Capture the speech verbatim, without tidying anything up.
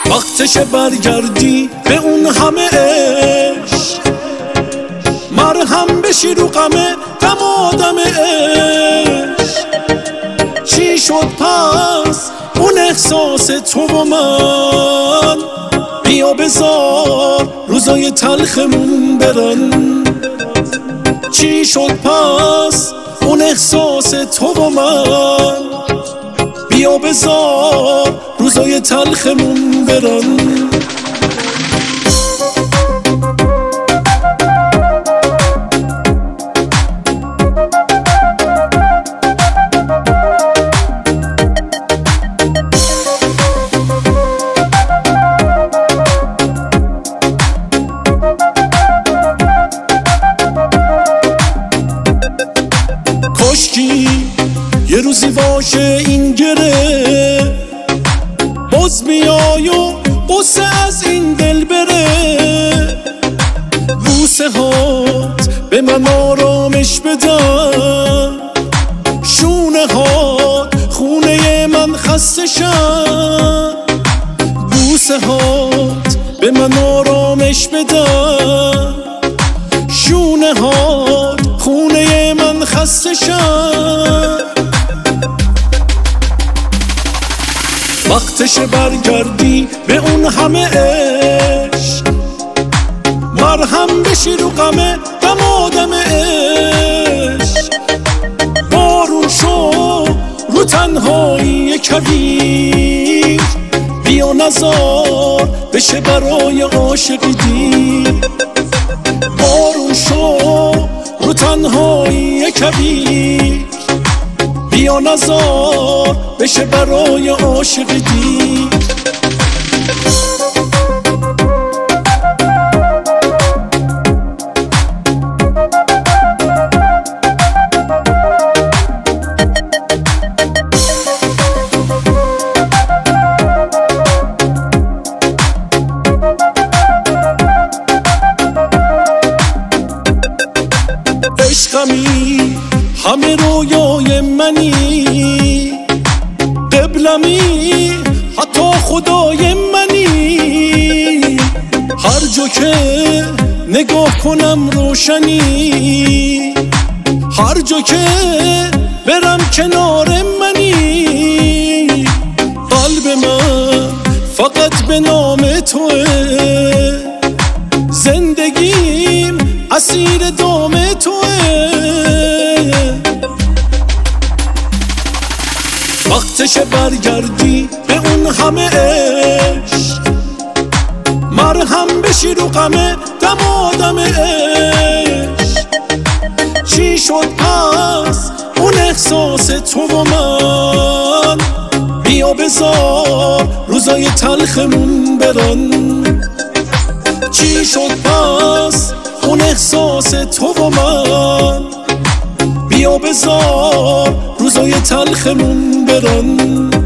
وقتش برگردی به اون همه عشق، مرهم بشی رو غمه غم آدم عشق. چی شد پس اون احساس تو و من؟ بیا بذار روزای تلخمون برن. چی شد پس اون احساس تو و من؟ بیا بذار روزای تلخمون برن. کاشکی یه روزی واشه این گره، باز بیای و قصه از این دل بره. بوسه هات به من آرامش بدن، شونه هات خونه من خسته شن. بوسه هات به من آرامش بدن، شونه هات خونه من خسته شن. وقتش برگردی به اون همه عشق، مرهم بشی رو غمه غم آدم عشق. بارون شو رو تنهایی کبیر، بیا نزار بشه برای عاشقی دیر. بارون شو رو تنهایی کبیر، بیا نزار بشه برای عاشق دیر. عشقمی همه رویای منی، قبلمی حتی خدای منی. هر جا که نگاه کنم روشنی، هر جا که برم کنار منی. قلب من فقط به نام توه، زندگیم اسیر دام توه. وقتش برگردی به اون همه عشق، مرهم بشی رو غمه غم آدم عشق. چی شد پس اون احساس تو و من؟ بیا بذار روزای تلخمون برن. چی شد پس اون احساس تو و من؟ بیا بذار روزای تلخمون برن.